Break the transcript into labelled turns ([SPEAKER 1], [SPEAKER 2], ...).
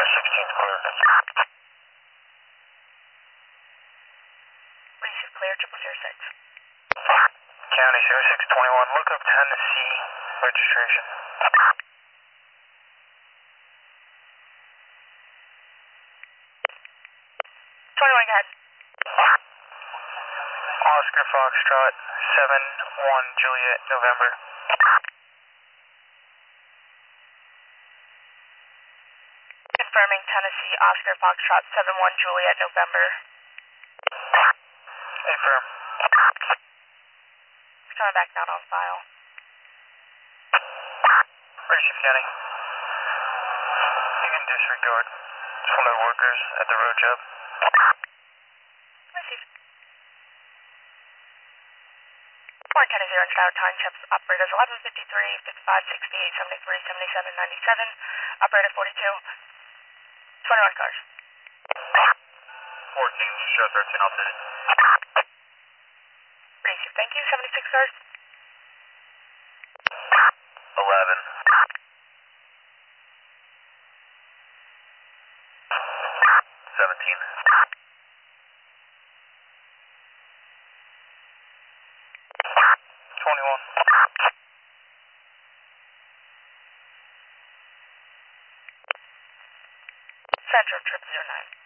[SPEAKER 1] 16th clear.
[SPEAKER 2] Receive clear, 0006.
[SPEAKER 1] County 0621, look up Tennessee registration.
[SPEAKER 2] Go ahead.
[SPEAKER 1] Oscar Foxtrot 71 Juliet November.
[SPEAKER 2] Confirming Tennessee, Oscar Foxtrot 71 Juliet November.
[SPEAKER 1] Affirm.
[SPEAKER 2] Coming back down on file.
[SPEAKER 1] Receive County. You can disregard. It's one of the workers at the road job.
[SPEAKER 2] Receive. 410 Star time checks operators 1153, 55, 68, 73, 77, 97. Operator 42. 21 cars.
[SPEAKER 1] 14, show 13 updated.
[SPEAKER 2] Receive. Thank you. 76 cars.
[SPEAKER 1] 11. 17. 21.
[SPEAKER 2] Central 009.